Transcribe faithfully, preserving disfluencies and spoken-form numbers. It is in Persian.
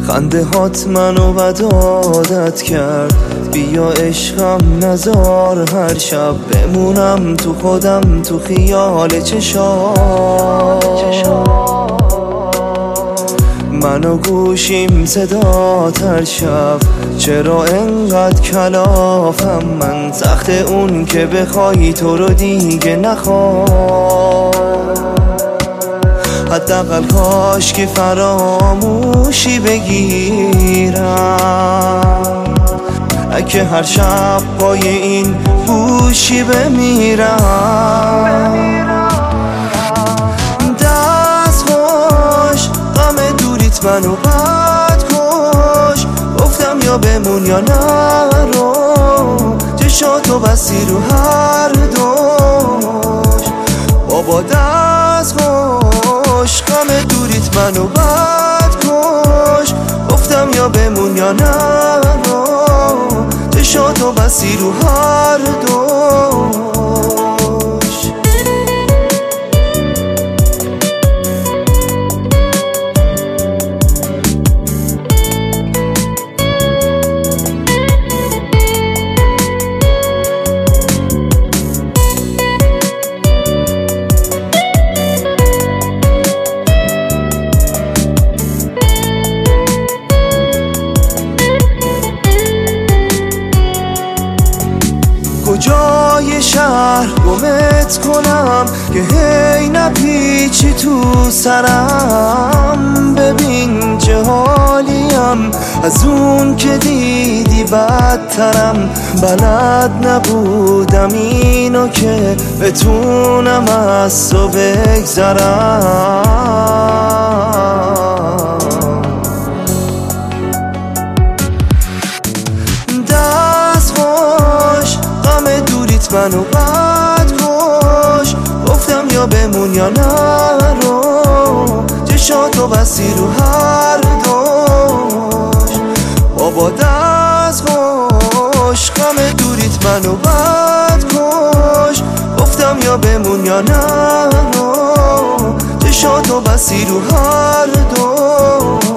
خنده هات منو بد عادت کرد. بیا عشقم نزار هر شب بمونم تو خودم تو خیال چشام. منو گوشیم صدا تر شب چرا انقدر کلافم من، سخت اون که بخوای تو رو دیگه نخوام. حداقل کاش که فراموشی بگیرم، اگه هر شب پای این گوشی بمیرم. دست خوش غم دوریت منو بد کش، گفتم یا بمون یا نرو، چشاتو بستی رو هر دوش. بابا دست خوش غم دوریت منو بد کش، گفتم یا بمون یا نرو، چشاتو بستی رو هر دوش. کجای شهر گمت کنم که هی نپیچی تو سرم. ببین چه حالیم از اون که دیدی بدترم. بلد نبودم اینو که بتونم از تو بگذرم. دست خوش غم دوریت منو بد کش، گفتم یا بمون یا نرو، چشاتو بستی رو هر دوش. بابا دست خوش غم دوریت منو بد کش، گفتم یا بمون یا نرو، چشاتو بستی رو هر دوش.